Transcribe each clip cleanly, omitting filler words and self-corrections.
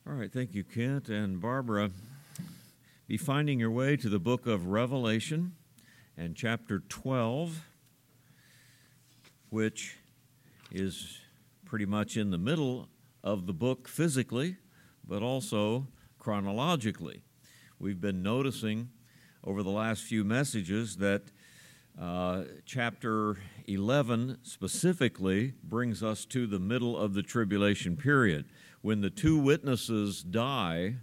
All right, thank you, Kent and Barbara. Be finding your way to the book of Revelation and chapter 12, which is pretty much in the middle of the book physically, but also chronologically. We've been noticing over the last few messages that chapter 11 specifically brings us to the middle of the tribulation period. When the two witnesses die,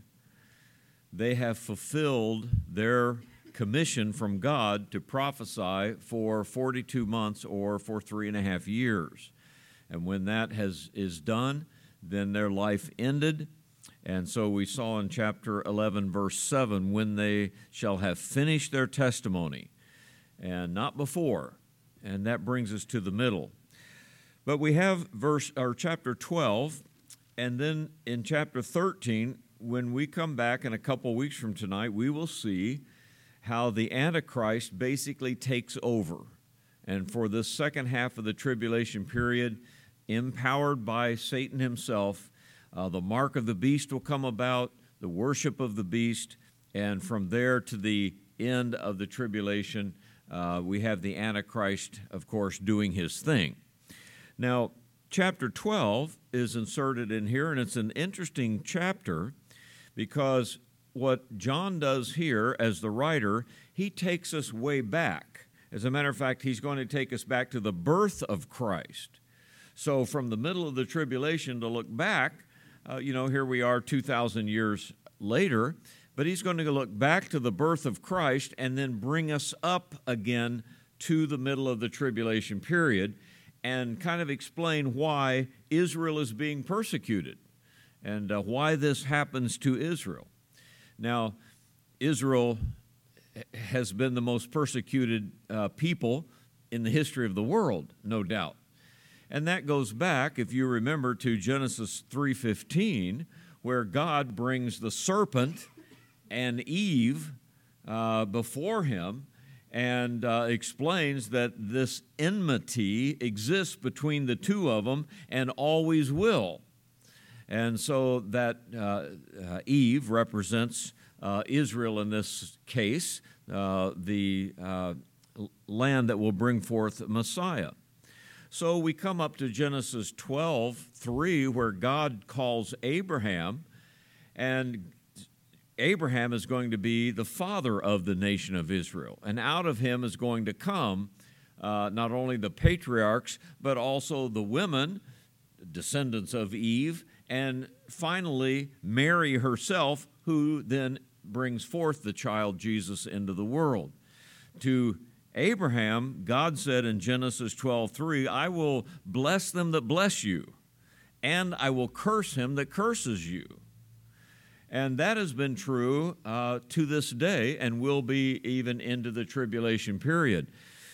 they have fulfilled their commission from God to prophesy for 42 months or for 3.5 years. And when that is done, then their life ended. And so we saw in chapter 11, verse 7, when they shall have finished their testimony, and not before. And that brings us to the middle. But we have chapter 12, and then in chapter 13, when we come back in a couple weeks from tonight, we will see how the Antichrist basically takes over. And for this second half of the tribulation period, empowered by Satan himself, the mark of the beast will come about, the worship of the beast, and from there to the end of the tribulation, we have the Antichrist, of course, doing his thing. Now, chapter 12 is inserted in here, and it's an interesting chapter because what John does here as the writer, he takes us way back. As a matter of fact, he's going to take us back to the birth of Christ. So from the middle of the tribulation to look back, here we are 2,000 years later, but he's going to look back to the birth of Christ and then bring us up again to the middle of the tribulation period and kind of explain why Israel is being persecuted and why this happens to Israel. Now, Israel has been the most persecuted people in the history of the world, no doubt. And that goes back, if you remember, to Genesis 3:15, where God brings the serpent and Eve before him and explains that this enmity exists between the two of them and always will. And so that Eve represents Israel in this case, the land that will bring forth Messiah. So we come up to Genesis 12:3, where God calls Abraham, and Abraham is going to be the father of the nation of Israel. And out of him is going to come not only the patriarchs, but also the women, descendants of Eve, and finally Mary herself, who then brings forth the child Jesus into the world. To Abraham, God said in Genesis 12:3, I will bless them that bless you, and I will curse him that curses you. And that has been true to this day and will be even into the tribulation period.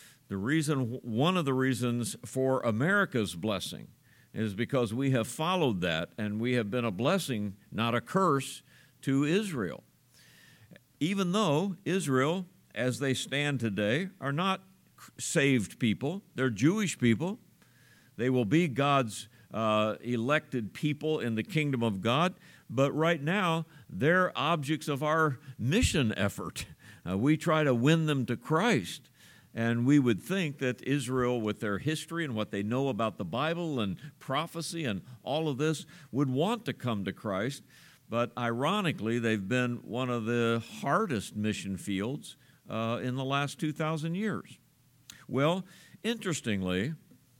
One of the reasons for America's blessing is because we have followed that, and we have been a blessing, not a curse, to Israel. Even though Israel, as they stand today, are not saved people. They're Jewish people. They will be God's elected people in the kingdom of God. But right now, they're objects of our mission effort. We try to win them to Christ. And we would think that Israel, with their history and what they know about the Bible and prophecy and all of this, would want to come to Christ. But ironically, they've been one of the hardest mission fields in the last 2,000 years. Well, interestingly,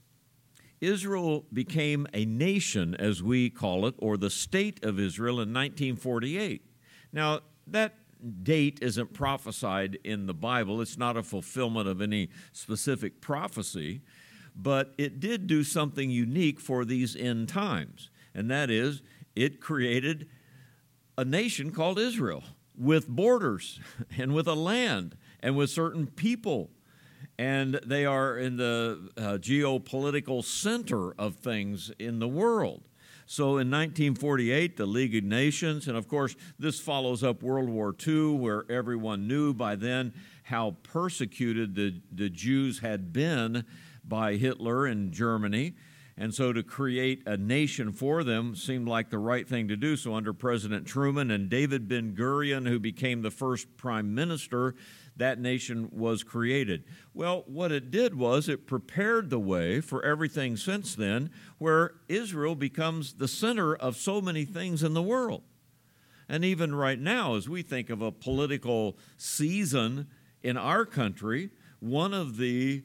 Israel became a nation, as we call it, or the state of Israel in 1948. Now, that date isn't prophesied in the Bible. It's not a fulfillment of any specific prophecy, but it did do something unique for these end times, and that is it created a nation called Israel with borders and with a land and with certain people. And they are in the geopolitical center of things in the world. So in 1948, the League of Nations, and of course, this follows up World War II, where everyone knew by then how persecuted the Jews had been by Hitler in Germany. And so to create a nation for them seemed like the right thing to do. So under President Truman and David Ben-Gurion, who became the first prime minister, that nation was created. Well, what it did was it prepared the way for everything since then, where Israel becomes the center of so many things in the world. And even right now, as we think of a political season in our country, one of the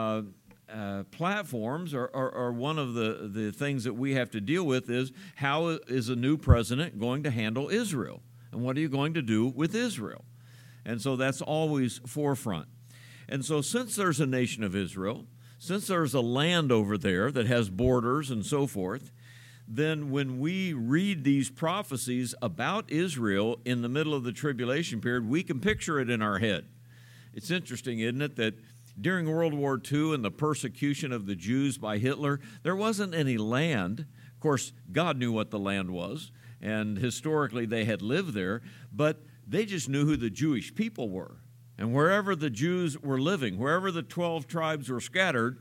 platforms or one of the things that we have to deal with is, how is a new president going to handle Israel? And what are you going to do with Israel? And so that's always forefront. And so since there's a nation of Israel, since there's a land over there that has borders and so forth, then when we read these prophecies about Israel in the middle of the tribulation period, we can picture it in our head. It's interesting, isn't it, that during World War II and the persecution of the Jews by Hitler, there wasn't any land. Of course, God knew what the land was, and historically they had lived there, but they just knew who the Jewish people were. And wherever the Jews were living, wherever the 12 tribes were scattered,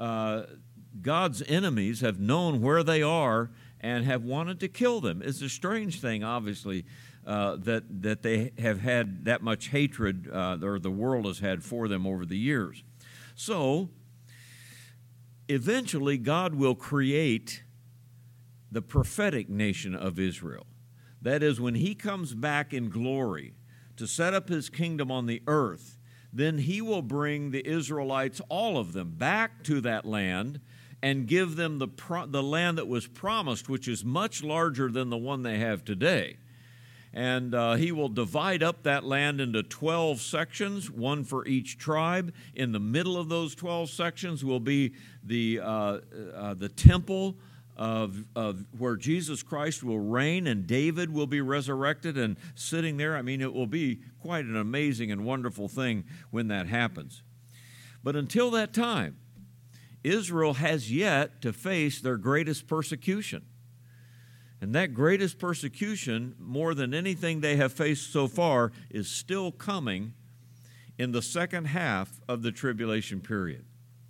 God's enemies have known where they are and have wanted to kill them. It's a strange thing, obviously, that they have had that much hatred, or the world has had for them over the years. So, eventually, God will create the prophetic nation of Israel. That is, when He comes back in glory to set up His kingdom on the earth, then He will bring the Israelites, all of them, back to that land and give them the land that was promised, which is much larger than the one they have today. And He will divide up that land into 12 sections, one for each tribe. In the middle of those 12 sections will be the temple of where Jesus Christ will reign, and David will be resurrected and sitting there. I mean, it will be quite an amazing and wonderful thing when that happens. But until that time, Israel has yet to face their greatest persecution. And that greatest persecution, more than anything they have faced so far, is still coming in the second half of the tribulation period.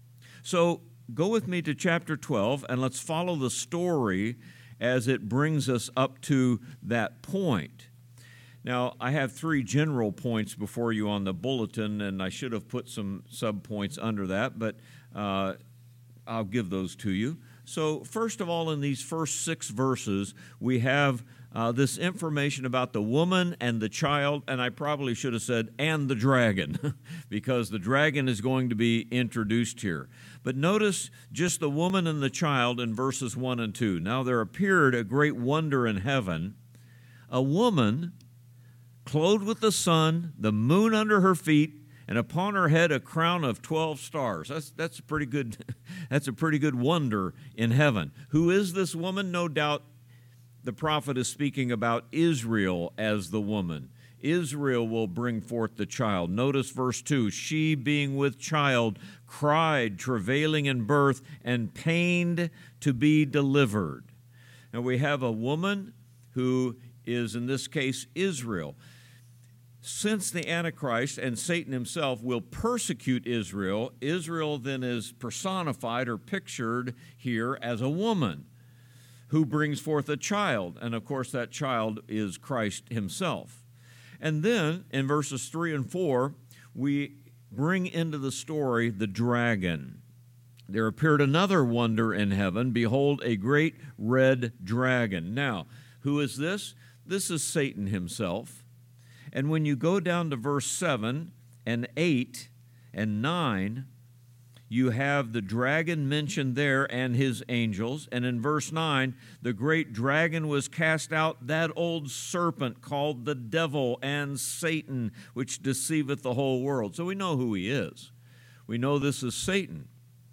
So go with me to chapter 12, and let's follow the story as it brings us up to that point. Now, I have 3 general points before you on the bulletin, and I should have put some sub-points under that, but I'll give those to you. So, first of all, in these first 6 verses, we have this information about the woman and the child, and I probably should have said, and the dragon, because the dragon is going to be introduced here. But notice just the woman and the child in verses 1 and 2. Now there appeared a great wonder in heaven, a woman clothed with the sun, the moon under her feet, and upon her head a crown of 12 stars. That's a pretty good that's a pretty good wonder in heaven. Who is this woman? No doubt the prophet is speaking about Israel as the woman. Israel will bring forth the child. Notice verse 2. She, being with child, cried, travailing in birth, and pained to be delivered. And we have a woman who is, in this case, Israel. Since the Antichrist and Satan himself will persecute Israel, Israel then is personified or pictured here as a woman who brings forth a child. And of course, that child is Christ himself. And then in verses 3 and 4, we bring into the story the dragon. There appeared another wonder in heaven. Behold, a great red dragon. Now, who is this? This is Satan himself. And when you go down to verse 7 and 8 and 9, you have the dragon mentioned there and his angels. And in verse 9, the great dragon was cast out, that old serpent called the devil and Satan, which deceiveth the whole world. So we know who he is. We know this is Satan.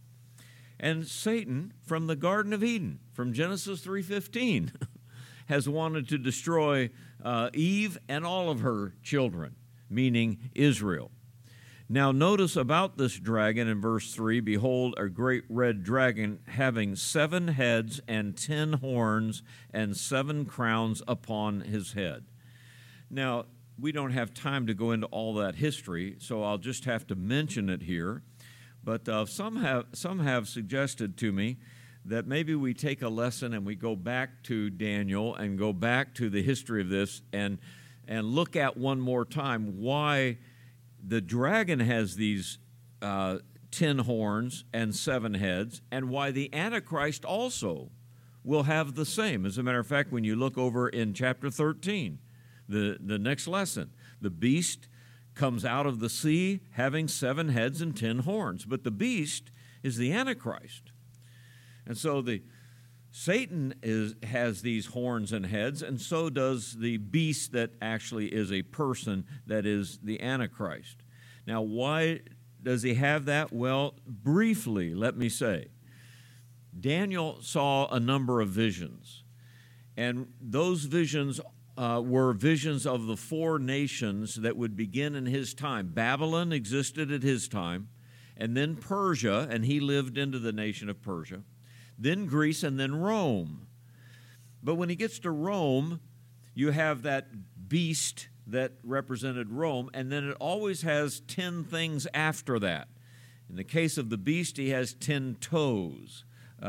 And Satan, from the Garden of Eden, from Genesis 3:15, has wanted to destroy Eve and all of her children, meaning Israel. Now notice about this dragon in verse 3, behold, a great red dragon having 7 heads and 10 horns and 7 crowns upon his head. Now, we don't have time to go into all that history, so I'll just have to mention it here. But some have suggested to me that maybe we take a lesson and we go back to Daniel and go back to the history of this and look at one more time why the dragon has these 10 horns and 7 heads, and why the Antichrist also will have the same. As a matter of fact, when you look over in chapter 13, the next lesson, the beast comes out of the sea having 7 heads and 10 horns. But the beast is the Antichrist. And so Satan has these horns and heads, and so does the beast that actually is a person that is the Antichrist. Now, why does he have that? Well, briefly, let me say, Daniel saw a number of visions, and those visions were visions of the 4 nations that would begin in his time. Babylon existed at his time, and then Persia, and he lived into the nation of Persia, then Greece, and then Rome. But when he gets to Rome, you have that beast that represented Rome, and then it always has 10 things after that. In the case of the beast, he has 10 toes.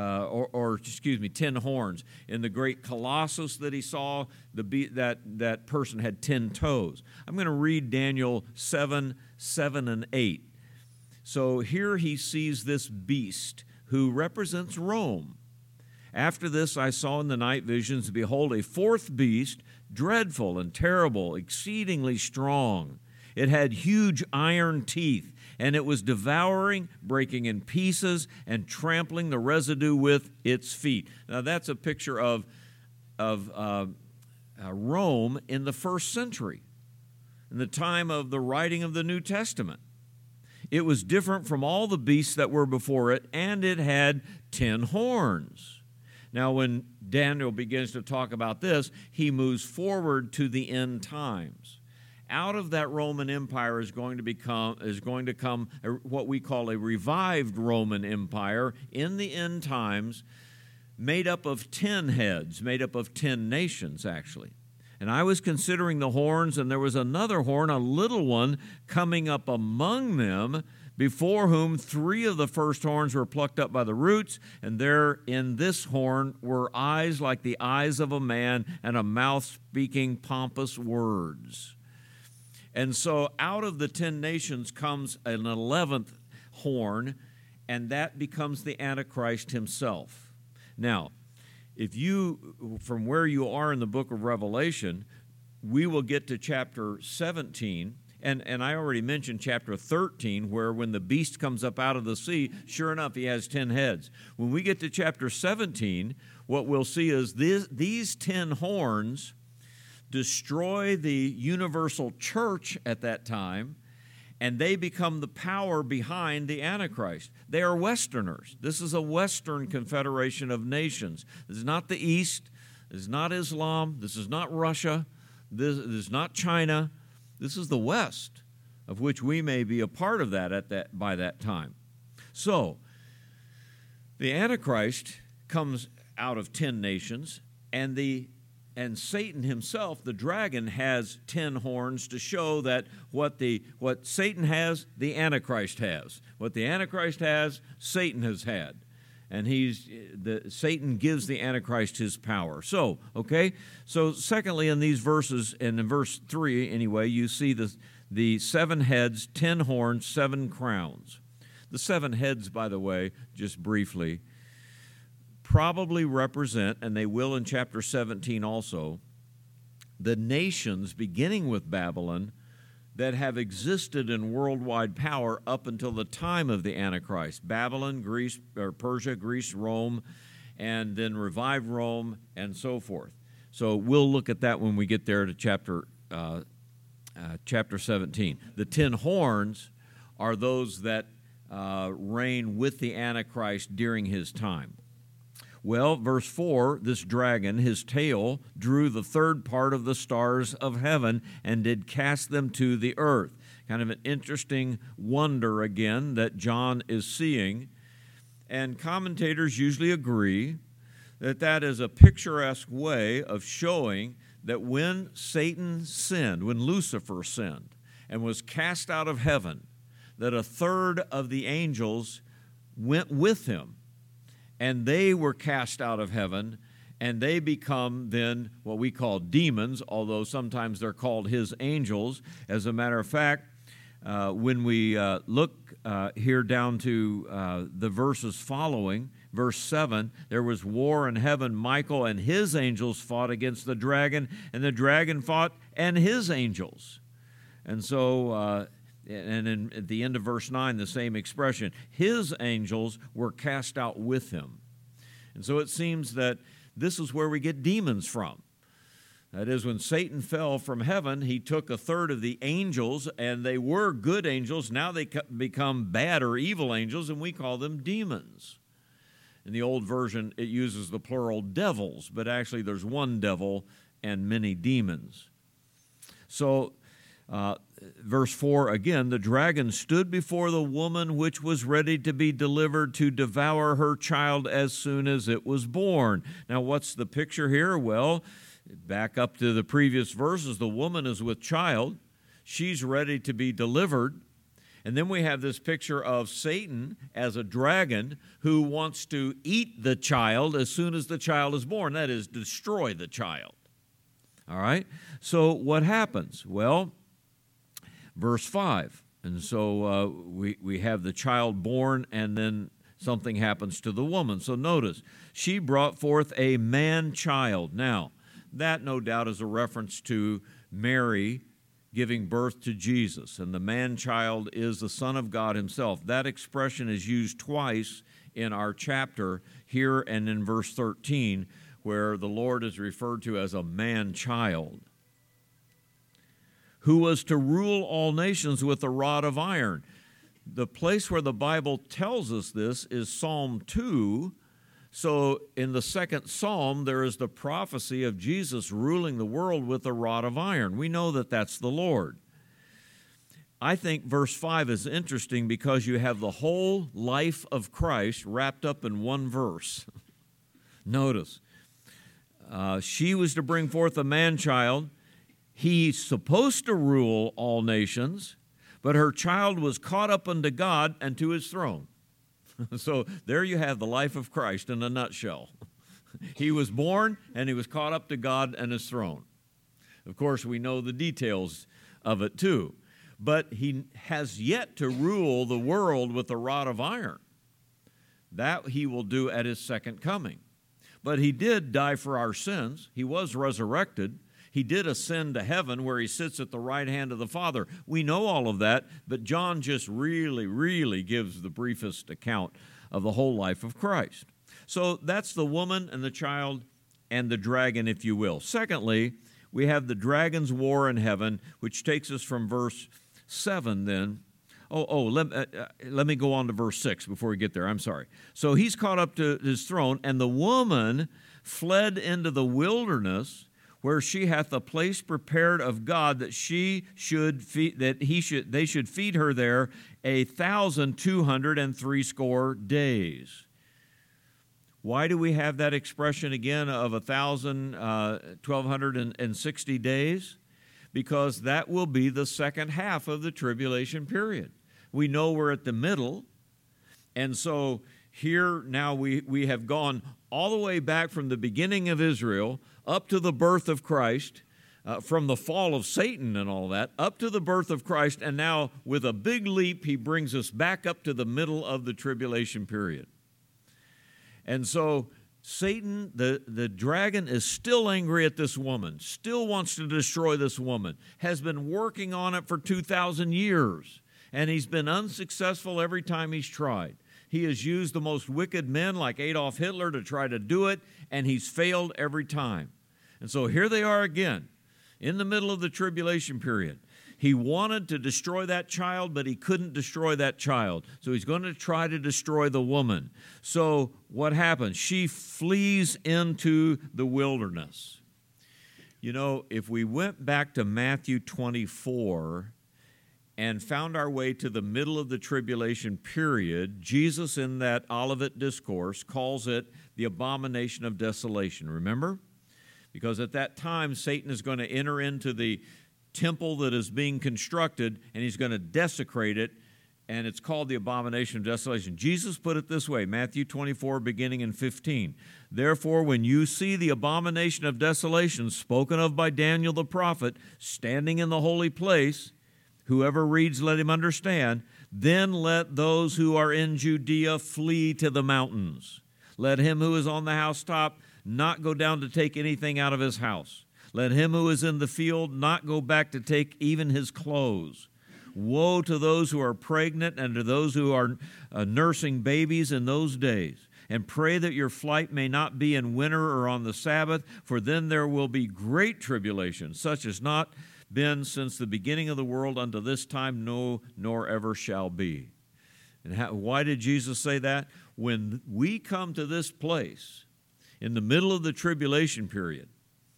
10 horns. In the great Colossus that he saw, that person had 10 toes. I'm going to read Daniel 7, 7, and 8. So here he sees this beast who represents Rome. After this I saw in the night visions, behold, a 4th beast, dreadful and terrible, exceedingly strong. It had huge iron teeth, and it was devouring, breaking in pieces, and trampling the residue with its feet. Now that's a picture of Rome in the 1st century, in the time of the writing of the New Testament. It was different from all the beasts that were before it, and it had 10 horns. Now, when Daniel begins to talk about this, he moves forward to the end times. Out of that Roman Empire is going to come what we call a revived Roman Empire in the end times, made up of 10 heads, made up of 10 nations, actually. And I was considering the horns, and there was another horn, a little one, coming up among them, before whom 3 of the first horns were plucked up by the roots, and there in this horn were eyes like the eyes of a man, and a mouth speaking pompous words. And so out of the 10 nations comes an 11th horn, and that becomes the Antichrist himself. Now, if you, from where you are in the book of Revelation, we will get to chapter 17, and I already mentioned chapter 13, where when the beast comes up out of the sea, sure enough, he has 10 heads. When we get to chapter 17, what we'll see is these 10 horns destroy the universal church at that time, and they become the power behind the Antichrist. They are Westerners. This is a Western confederation of nations. This is not the East. This is not Islam. This is not Russia. This is not China. This is the West, of which we may be a part of that by that time. So, the Antichrist comes out of 10 nations, and Satan himself, the dragon, has 10 horns to show that what Satan has, the Antichrist has. What the Antichrist has, Satan has had. And Satan gives the Antichrist his power. So secondly, in these verses, and in verse 3 anyway, you see the 7 heads, 10 horns, 7 crowns. The 7 heads, by the way, just briefly, probably represent, and they will in chapter 17 also, the nations, beginning with Babylon, that have existed in worldwide power up until the time of the Antichrist. Babylon, Greece, or Persia, Greece, Rome, and then revived Rome, and so forth. So we'll look at that when we get there to chapter 17. The 10 horns are those that reign with the Antichrist during his time. Well, verse 4, this dragon, his tail, drew the 3rd part of the stars of heaven and did cast them to the earth. Kind of an interesting wonder again that John is seeing. And commentators usually agree that that is a picturesque way of showing that when Satan sinned, when Lucifer sinned and was cast out of heaven, that a 1/3 of the angels went with him. and they were cast out of heaven, and they become then what we call demons, although sometimes they're called his angels. As a matter of fact, when we look here down to the verses following, verse 7, there was war in heaven. Michael and his angels fought against the dragon, and the dragon fought and his angels. And so, at the end of verse 9, the same expression, his angels were cast out with him. And so it seems that this is where we get demons from. That is, when Satan fell from heaven, he took a third of the angels, and they were good angels. Now they become bad or evil angels, and we call them demons. In the old version, it uses the plural devils, but actually there's one devil and many demons. So, verse 4 again, the dragon stood before the woman which was ready to be delivered to devour her child as soon as it was born. Now, what's the picture here? Well, back up to the previous verses, the woman is with child. She's ready to be delivered. And then we have this picture of Satan as a dragon who wants to eat the child as soon as the child is born. That is, destroy the child. All right? So what happens? Well, verse 5. And so we have the child born, and then something happens to the woman. So notice, she brought forth a man-child. Now, that no doubt is a reference to Mary giving birth to Jesus, and the man-child is the Son of God himself. That expression is used twice in our chapter, here and in verse 13, where the Lord is referred to as a man-child, who was to rule all nations with a rod of iron. The place where the Bible tells us this is Psalm 2. So in the second psalm, there is the prophecy of Jesus ruling the world with a rod of iron. We know that that's the Lord. I think verse 5 is interesting because you have the whole life of Christ wrapped up in one verse. Notice, she was to bring forth a man-child. He's supposed to rule all nations, but her child was caught up unto God and to his throne. So there you have the life of Christ in a nutshell. He was born, and he was caught up to God and his throne. Of course, we know the details of it too. But he has yet to rule the world with a rod of iron. That he will do at his second coming. But he did die for our sins. He was resurrected. He did ascend to heaven where he sits at the right hand of the Father. We know all of that, but John just really gives the briefest account of the whole life of Christ. So that's the woman and the child and the dragon, if you will. Secondly, we have the dragon's war in heaven, which takes us from verse 7 then. Let me go on to verse 6 before we get there. I'm sorry. So he's caught up to his throne, and the woman fled into the wilderness, where she hath a place prepared of God that they should feed her there 1,260 days. Why do we have that expression again of 1,260 days? Because that will be the second half of the tribulation period. We know we're at the middle, and so here now we have gone all the way back from the beginning of Israel up to the birth of Christ, from the fall of Satan and all that, up to the birth of Christ, and now with a big leap, he brings us back up to the middle of the tribulation period. And so Satan, the dragon, is still angry at this woman, still wants to destroy this woman, has been working on it for 2,000 years, and he's been unsuccessful every time he's tried. He has used the most wicked men like Adolf Hitler to try to do it, and he's failed every time. And so here they are again, in the middle of the tribulation period. He wanted to destroy that child, but he couldn't destroy that child. So he's going to try to destroy the woman. So what happens? She flees into the wilderness. You know, if we went back to Matthew 24 and found our way to the middle of the tribulation period, Jesus in that Olivet Discourse calls it the abomination of desolation. Remember? Because at that time, Satan is going to enter into the temple that is being constructed, and he's going to desecrate it and it's called the abomination of desolation. Jesus put it this way, Matthew 24, beginning in 15. Therefore, when you see the abomination of desolation spoken of by Daniel the prophet standing in the holy place, whoever reads, let him understand, then let those who are in Judea flee to the mountains. Let him who is on the housetop not go down to take anything out of his house. Let him who is in the field not go back to take even his clothes. Woe to those who are pregnant and to those who are nursing babies in those days. And pray that your flight may not be in winter or on the Sabbath, for then there will be great tribulation, such as not been since the beginning of the world unto this time, no, nor ever shall be. And why did Jesus say that? When we come to this place, in the middle of the tribulation period,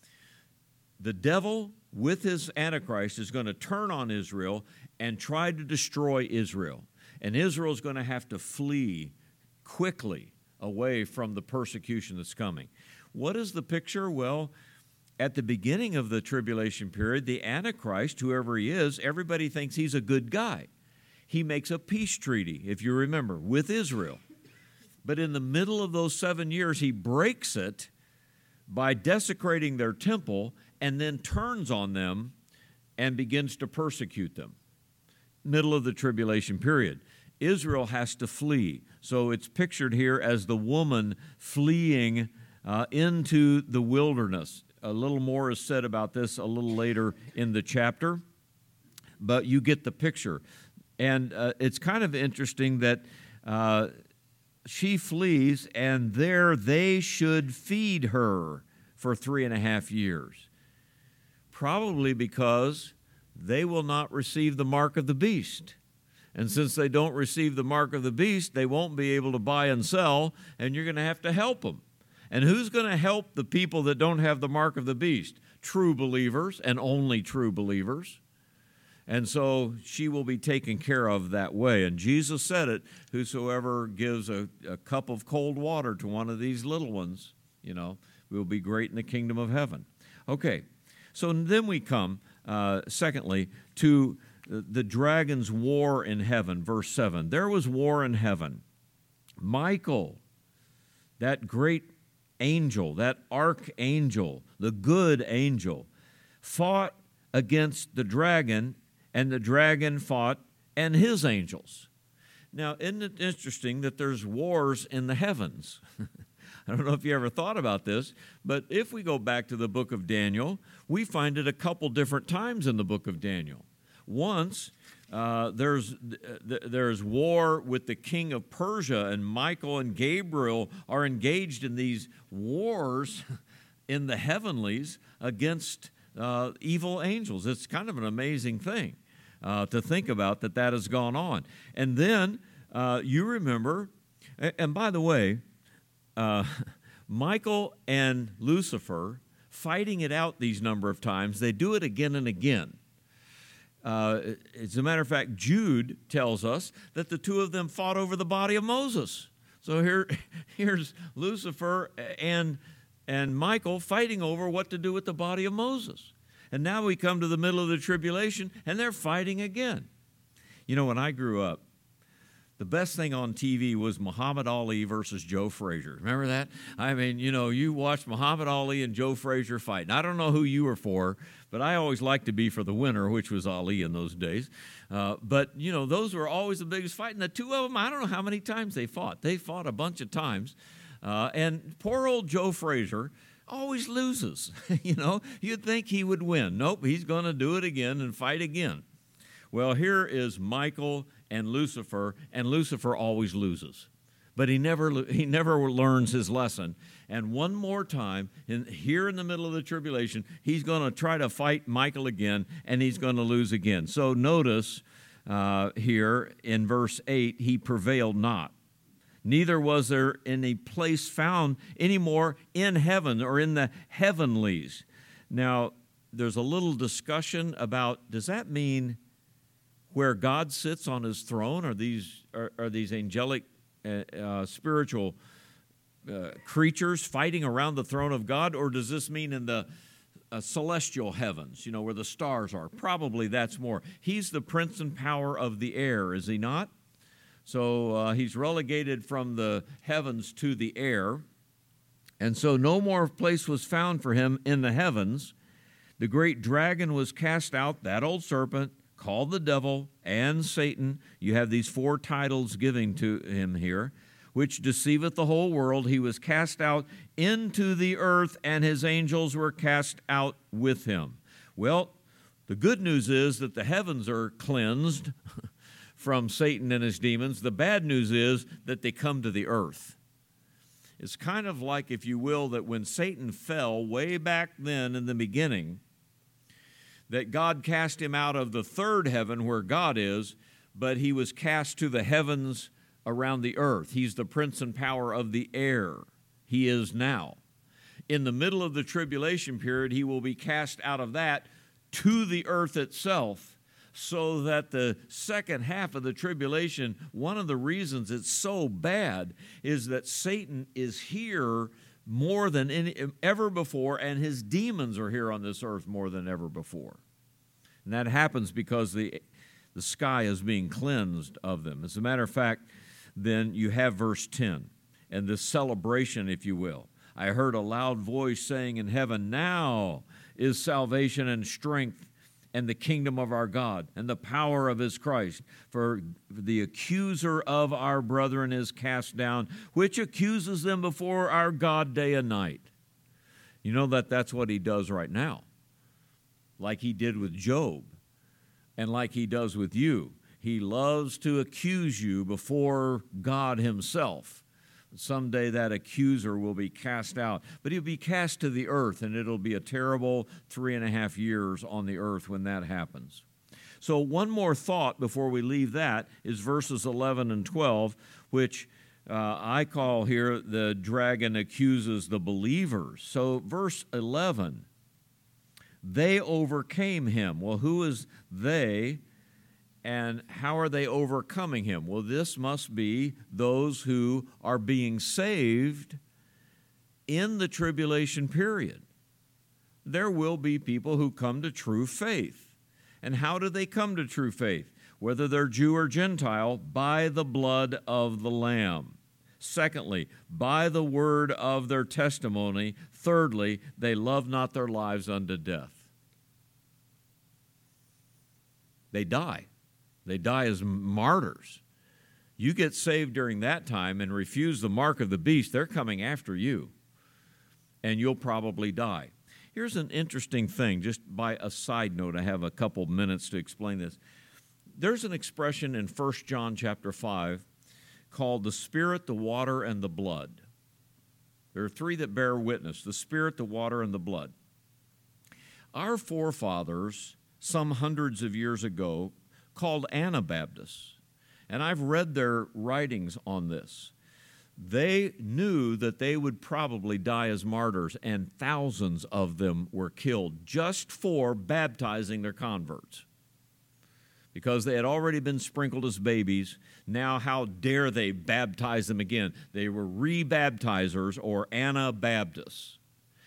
the devil with his Antichrist is going to turn on Israel and try to destroy Israel. And Israel is going to have to flee quickly away from the persecution that's coming. What is the picture? Well, at the beginning of the tribulation period, the Antichrist, whoever he is, everybody thinks he's a good guy. He makes a peace treaty, if you remember, with Israel. But in the middle of those 7 years, he breaks it by desecrating their temple and then turns on them and begins to persecute them. Middle of the tribulation period. Israel has to flee. So it's pictured here as the woman fleeing into the wilderness. A little more is said about this a little later in the chapter, but you get the picture. And it's kind of interesting that she flees, and there they should feed her for 3.5 years. Probably because they will not receive the mark of the beast. And since they don't receive the mark of the beast, they won't be able to buy and sell, and you're going to have to help them. And who's going to help the people that don't have the mark of the beast? True believers, and only true believers. And so she will be taken care of that way. And Jesus said it, whosoever gives a cup of cold water to one of these little ones, will be great in the kingdom of heaven. Okay, so then we come, secondly, to the dragon's war in heaven, verse 7. There was war in heaven. Michael, that great angel, that archangel, the good angel, fought against the dragon, and the dragon fought and his angels. Now, isn't it interesting that there's wars in the heavens? I don't know if you ever thought about this, but if we go back to the book of Daniel, we find it a couple different times in the book of Daniel. Once, there's war with the king of Persia, and Michael and Gabriel are engaged in these wars in the heavenlies against evil angels. It's kind of an amazing thing to think about that has gone on. And then you remember, and by the way, Michael and Lucifer fighting it out these number of times, they do it again and again. As a matter of fact, Jude tells us that the two of them fought over the body of Moses. So here's Lucifer and Michael fighting over what to do with the body of Moses. And now we come to the middle of the tribulation, and they're fighting again. When I grew up, the best thing on TV was Muhammad Ali versus Joe Frazier. Remember that? I mean, you watched Muhammad Ali and Joe Frazier fight. And I don't know who you were for, but I always liked to be for the winner, which was Ali in those days. But those were always the biggest fight. And the two of them, I don't know how many times they fought. They fought a bunch of times. And poor old Joe Frazier always loses. You'd think he would win. Nope, he's going to do it again and fight again. Well, here is Michael and Lucifer always loses. But he never learns his lesson. And one more time, here in the middle of the tribulation, he's going to try to fight Michael again, and he's going to lose again. So notice here in verse 8, he prevailed not. Neither was there any place found anymore in heaven or in the heavenlies. Now, there's a little discussion about, does that mean where God sits on his throne? Are these angelic, spiritual creatures fighting around the throne of God? Or does this mean in the celestial heavens, where the stars are? Probably that's more. He's the prince and power of the air, is he not? So he's relegated from the heavens to the air. And so no more place was found for him in the heavens. The great dragon was cast out, that old serpent, called the devil and Satan. You have these 4 titles given to him here, which deceiveth the whole world. He was cast out into the earth, and his angels were cast out with him. Well, the good news is that the heavens are cleansed from Satan and his demons. The bad news is that they come to the earth. It's kind of like, if you will, that when Satan fell way back then in the beginning, that God cast him out of the third heaven where God is, but he was cast to the heavens around the earth. He's the prince and power of the air. He is now. In the middle of the tribulation period, he will be cast out of that to the earth itself, so that the second half of the tribulation, one of the reasons it's so bad is that Satan is here more than ever before, and his demons are here on this earth more than ever before. And that happens because the sky is being cleansed of them. As a matter of fact, then you have verse 10, and this celebration, if you will. I heard a loud voice saying in heaven, now is salvation and strength and the kingdom of our God and the power of his Christ. For the accuser of our brethren is cast down, which accuses them before our God day and night. You know that's what he does right now, like he did with Job and like he does with you. He loves to accuse you before God himself. Someday that accuser will be cast out, but he'll be cast to the earth, and it'll be a terrible 3.5 years on the earth when that happens. So one more thought before we leave that is verses 11 and 12, which I call here the dragon accuses the believers. So verse 11, they overcame him. Well, who is they? And how are they overcoming him? Well, this must be those who are being saved in the tribulation period. There will be people who come to true faith. And how do they come to true faith? Whether they're Jew or Gentile, by the blood of the Lamb. Secondly, by the word of their testimony. Thirdly, they love not their lives unto death. They die. They die as martyrs. You get saved during that time and refuse the mark of the beast, they're coming after you, and you'll probably die. Here's an interesting thing, just by a side note. I have a couple minutes to explain this. There's an expression in 1 John chapter 5 called the Spirit, the water, and the blood. There are 3 that bear witness, the Spirit, the water, and the blood. Our forefathers, some hundreds of years ago, called Anabaptists, and I've read their writings on this. They knew that they would probably die as martyrs, and thousands of them were killed just for baptizing their converts. Because they had already been sprinkled as babies, now how dare they baptize them again? They were rebaptizers or Anabaptists.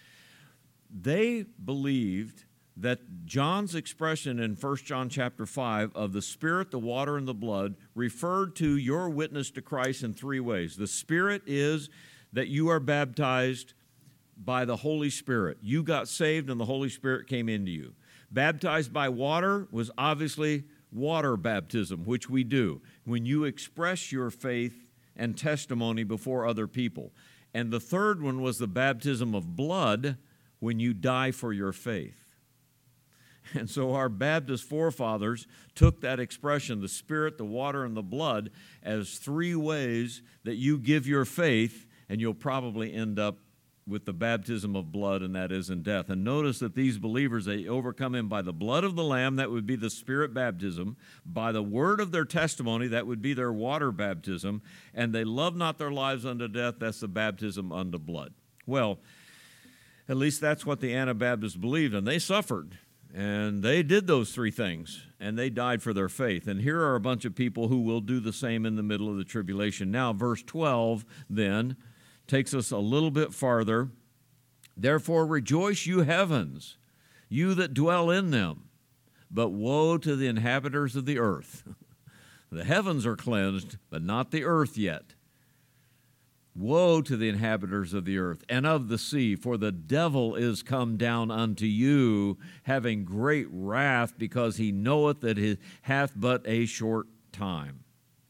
They believed that John's expression in 1 John chapter 5 of the Spirit, the water, and the blood referred to your witness to Christ in 3 ways. The Spirit is that you are baptized by the Holy Spirit. You got saved and the Holy Spirit came into you. Baptized by water was obviously water baptism, which we do when you express your faith and testimony before other people. And the third one was the baptism of blood, when you die for your faith. And so our Baptist forefathers took that expression, the Spirit, the water, and the blood, as 3 ways that you give your faith, and you'll probably end up with the baptism of blood, and that is in death. And notice that these believers, they overcome him by the blood of the Lamb, that would be the Spirit baptism, by the word of their testimony, that would be their water baptism, and they love not their lives unto death, that's the baptism unto blood. Well, at least that's what the Anabaptists believed, and they suffered. And they did those 3 things, and they died for their faith. And here are a bunch of people who will do the same in the middle of the tribulation. Now, verse 12, then, takes us a little bit farther. Therefore rejoice, you heavens, you that dwell in them. But woe to the inhabitants of the earth. The heavens are cleansed, but not the earth yet. Woe to the inhabitants of the earth and of the sea, for the devil is come down unto you, having great wrath, because he knoweth that he hath but a short time.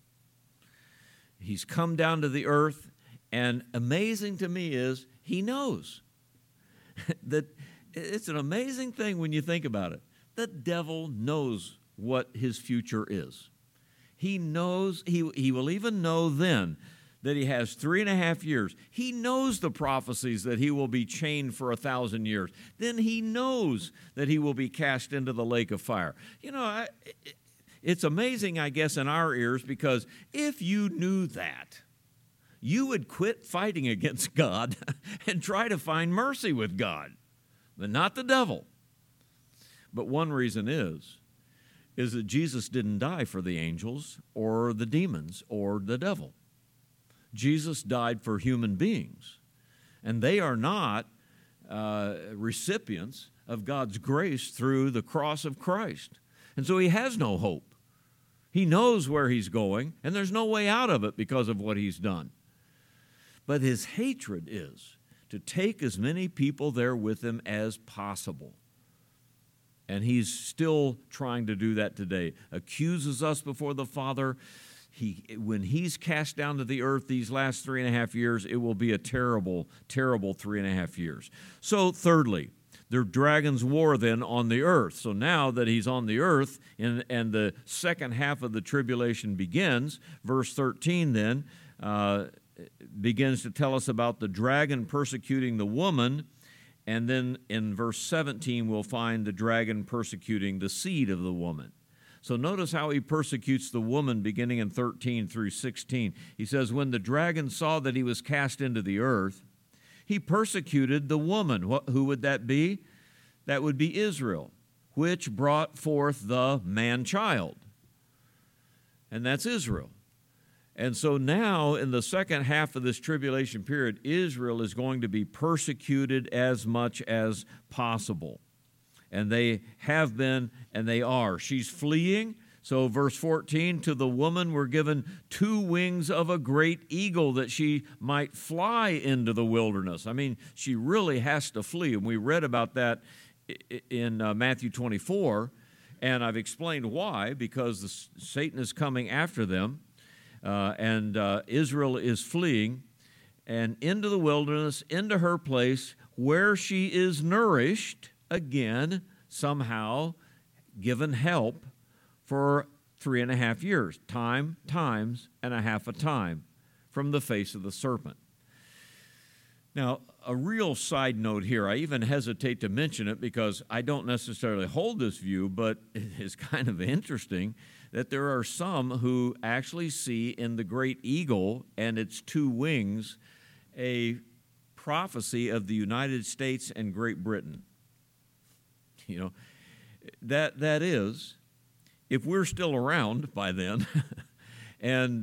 He's come down to the earth, and amazing to me is he knows. That it's an amazing thing when you think about it. The devil knows what his future is. He knows, he will even know then that he has 3.5 years. He knows the prophecies that he will be chained for 1,000 years. Then he knows that he will be cast into the lake of fire. You know, it's amazing, I guess, in our ears, because if you knew that, you would quit fighting against God and try to find mercy with God, but not the devil. But one reason is that Jesus didn't die for the angels or the demons or the devil. Jesus died for human beings, and they are not recipients of God's grace through the cross of Christ. And so he has no hope. He knows where he's going, and there's no way out of it because of what he's done. But his hatred is to take as many people there with him as possible. And he's still trying to do that today. Accuses us before the Father. When he's cast down to the earth these last 3.5 years, it will be a terrible, terrible 3.5 years. So thirdly, the dragon's war then on the earth. So now that he's on the earth and the second half of the tribulation begins, verse 13 then begins to tell us about the dragon persecuting the woman. And then in verse 17, we'll find the dragon persecuting the seed of the woman. So notice how he persecutes the woman beginning in 13 through 16. He says, when the dragon saw that he was cast into the earth, he persecuted the woman. Who would that be? That would be Israel, which brought forth the man-child. And that's Israel. And so now, in the second half of this tribulation period, Israel is going to be persecuted as much as possible. And they have been, and they are. She's fleeing. So verse 14, to the woman were given 2 wings of a great eagle that she might fly into the wilderness. I mean, she really has to flee. And we read about that in Matthew 24. And I've explained why, because Satan is coming after them. And Israel is fleeing. And into the wilderness, into her place, where she is nourished, again, somehow given help for 3.5 years, times and a half a time from the face of the serpent. Now, a real side note here, I even hesitate to mention it because I don't necessarily hold this view, but it is kind of interesting that there are some who actually see in the great eagle and its 2 wings a prophecy of the United States and Great Britain. You know, that is, if we're still around by then, and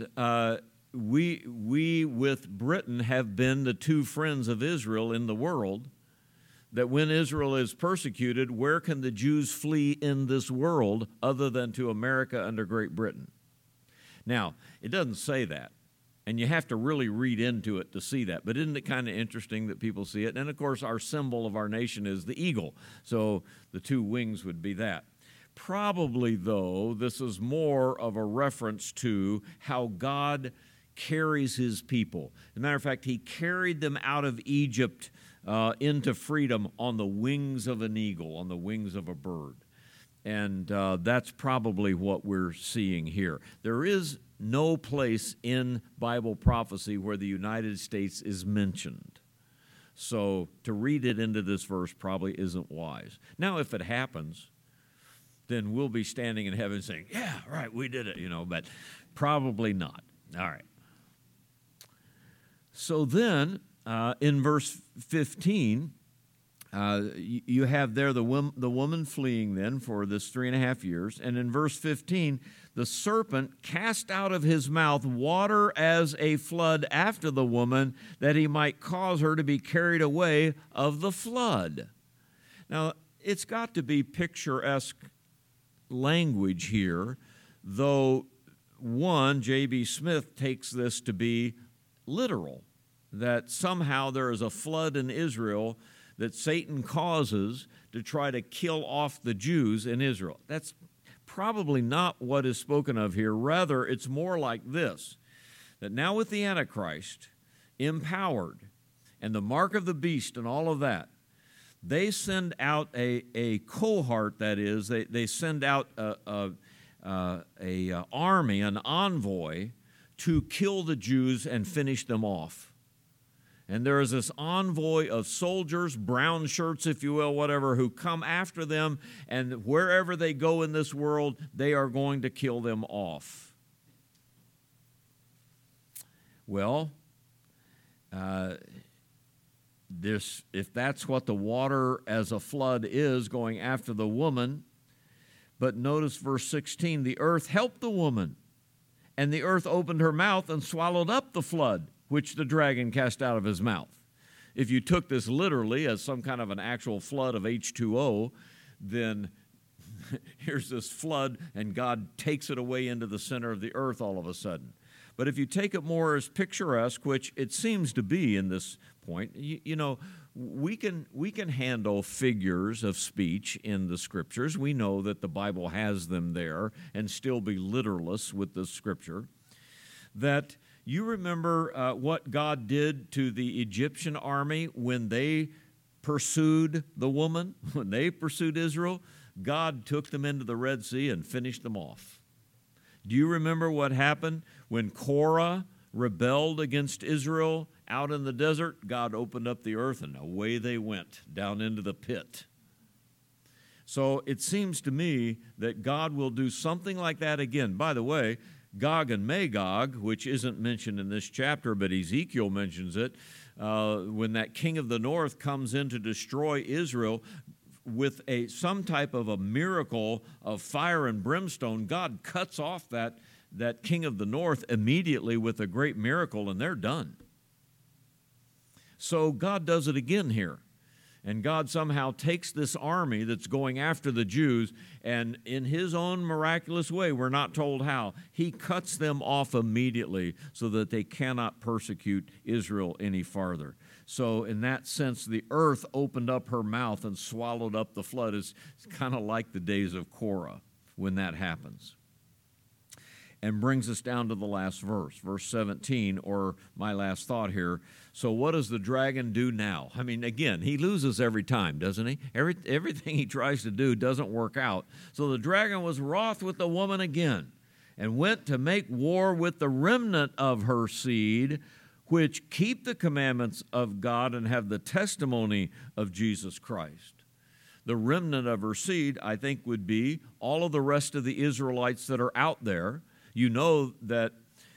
we with Britain have been the 2 friends of Israel in the world, that when Israel is persecuted, where can the Jews flee in this world other than to America under Great Britain? Now, it doesn't say that, and you have to really read into it to see that. But isn't it kind of interesting that people see it? And, of course, our symbol of our nation is the eagle, so the 2 wings would be that. Probably, though, this is more of a reference to how God carries his people. As a matter of fact, he carried them out of Egypt into freedom on the wings of an eagle, on the wings of a bird. And that's probably what we're seeing here. There is no place in Bible prophecy where the United States is mentioned. So to read it into this verse probably isn't wise. Now, if it happens, then we'll be standing in heaven saying, yeah, right, we did it, but probably not. All right. So then, in verse 15, you have there the woman fleeing then for this 3.5 years. And in verse 15, the serpent cast out of his mouth water as a flood after the woman, that he might cause her to be carried away of the flood. Now, it's got to be picturesque language here, though one, J.B. Smith takes this to be literal, that somehow there is a flood in Israel that Satan causes to try to kill off the Jews in Israel. That's probably not what is spoken of here. Rather, it's more like this, that now with the Antichrist empowered and the mark of the beast and all of that, they send out a cohort, that is, they send out a army, an envoy, to kill the Jews and finish them off. And there is this envoy of soldiers, brown shirts, if you will, whatever, who come after them, and wherever they go in this world, they are going to kill them off. Well, if that's what the water as a flood is, going after the woman, but notice verse 16, the earth helped the woman, and the earth opened her mouth and swallowed up the flood, which the dragon cast out of his mouth. If you took this literally as some kind of an actual flood of H2O, then here's this flood, and God takes it away into the center of the earth all of a sudden. But if you take it more as picturesque, which it seems to be in this point, you know, we can handle figures of speech in the Scriptures. We know that the Bible has them there, and still be literalists with the Scripture. That you remember what God did to the Egyptian army when they pursued the woman, when they pursued Israel? God took them into the Red Sea and finished them off. Do you remember what happened when Korah rebelled against Israel out in the desert? God opened up the earth and away they went down into the pit. So it seems to me that God will do something like that again. By the way, Gog and Magog, which isn't mentioned in this chapter, but Ezekiel mentions it, when that king of the north comes in to destroy Israel with some type of a miracle of fire and brimstone, God cuts off that king of the north immediately with a great miracle, and they're done. So God does it again here. And God somehow takes this army that's going after the Jews, and in his own miraculous way, we're not told how, he cuts them off immediately so that they cannot persecute Israel any farther. So in that sense, the earth opened up her mouth and swallowed up the flood. It's kind of like the days of Korah when that happens. And brings us down to the last verse, verse 17, or my last thought here. So what does the dragon do now? I mean, again, he loses every time, doesn't he? Everything he tries to do doesn't work out. So the dragon was wroth with the woman again, and went to make war with the remnant of her seed, which keep the commandments of God and have the testimony of Jesus Christ. The remnant of her seed, I think, would be all of the rest of the Israelites that are out there. You know that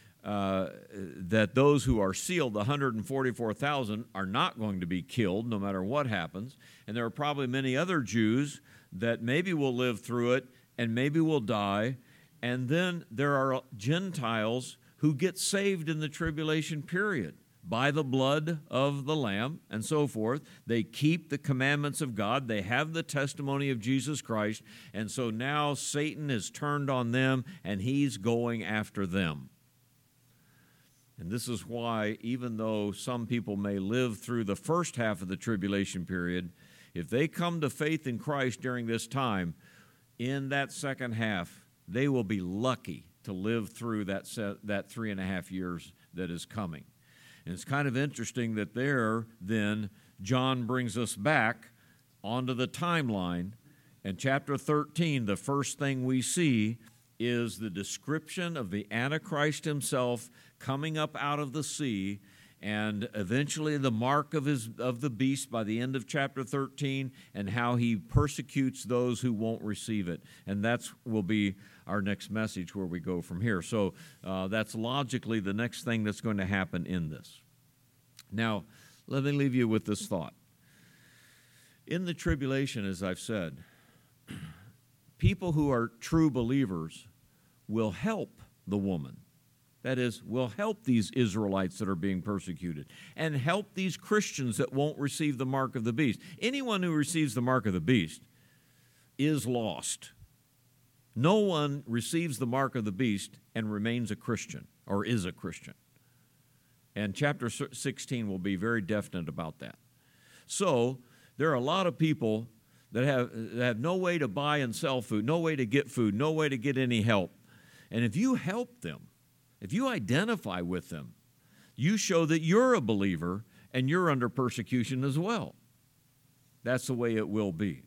those who are sealed, the 144,000, are not going to be killed no matter what happens. And there are probably many other Jews that maybe will live through it and maybe will die. And then there are Gentiles who get saved in the tribulation period by the blood of the Lamb and so forth. They keep the commandments of God. They have the testimony of Jesus Christ. And so now Satan is turned on them, and he's going after them. And this is why, even though some people may live through the first half of the tribulation period, if they come to faith in Christ during this time, in that second half, they will be lucky to live through that 3.5 years that is coming. And it's kind of interesting that there, then, John brings us back onto the timeline. And chapter 13, the first thing we see is the description of the Antichrist himself coming up out of the sea, and eventually the mark of the beast by the end of chapter 13, and how he persecutes those who won't receive it. And that will be our next message where we go from here. So that's logically the next thing that's going to happen in this. Now, let me leave you with this thought. In the tribulation, as I've said, people who are true believers will help the woman. That is, will help these Israelites that are being persecuted, and help these Christians that won't receive the mark of the beast. Anyone who receives the mark of the beast is lost. No one receives the mark of the beast and remains a Christian or is a Christian. And chapter 16 will be very definite about that. So there are a lot of people that have no way to buy and sell food, no way to get food, no way to get any help. And if you help them, if you identify with them, you show that you're a believer and you're under persecution as well. That's the way it will be.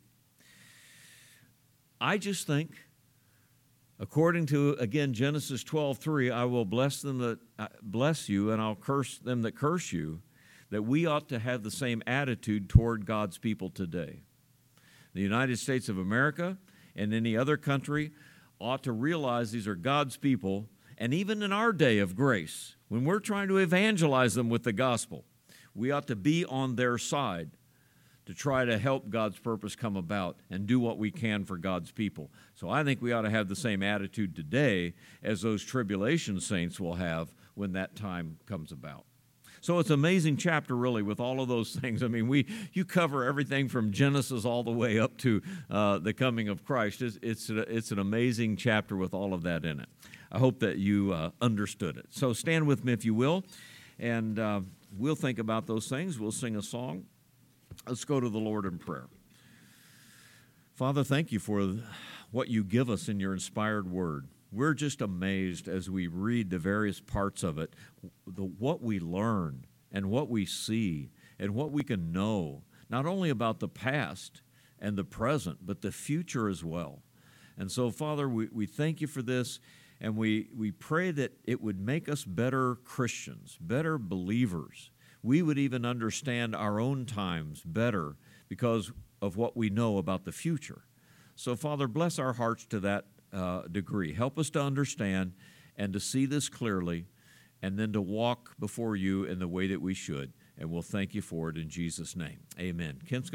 I just think, according to, again, Genesis 12:3, I will bless them that bless you, and I'll curse them that curse you, that we ought to have the same attitude toward God's people today. The United States of America and any other country ought to realize these are God's people, and even in our day of grace, when we're trying to evangelize them with the gospel, we ought to be on their side to try to help God's purpose come about and do what we can for God's people. So I think we ought to have the same attitude today as those tribulation saints will have when that time comes about. So it's an amazing chapter, really, with all of those things. I mean, you cover everything from Genesis all the way up to the coming of Christ. It's an amazing chapter with all of that in it. I hope that you understood it. So stand with me, if you will, and we'll think about those things. We'll sing a song. Let's go to the Lord in prayer. Father, thank you for what you give us in your inspired word. We're just amazed as we read the various parts of it, what we learn and what we see and what we can know, not only about the past and the present, but the future as well. And so, Father, we thank you for this, and we pray that it would make us better Christians, better believers. We would even understand our own times better because of what we know about the future. So, Father, bless our hearts to that degree. Help us to understand and to see this clearly, and then to walk before you in the way that we should. And we'll thank you for it in Jesus' name. Amen. Kent's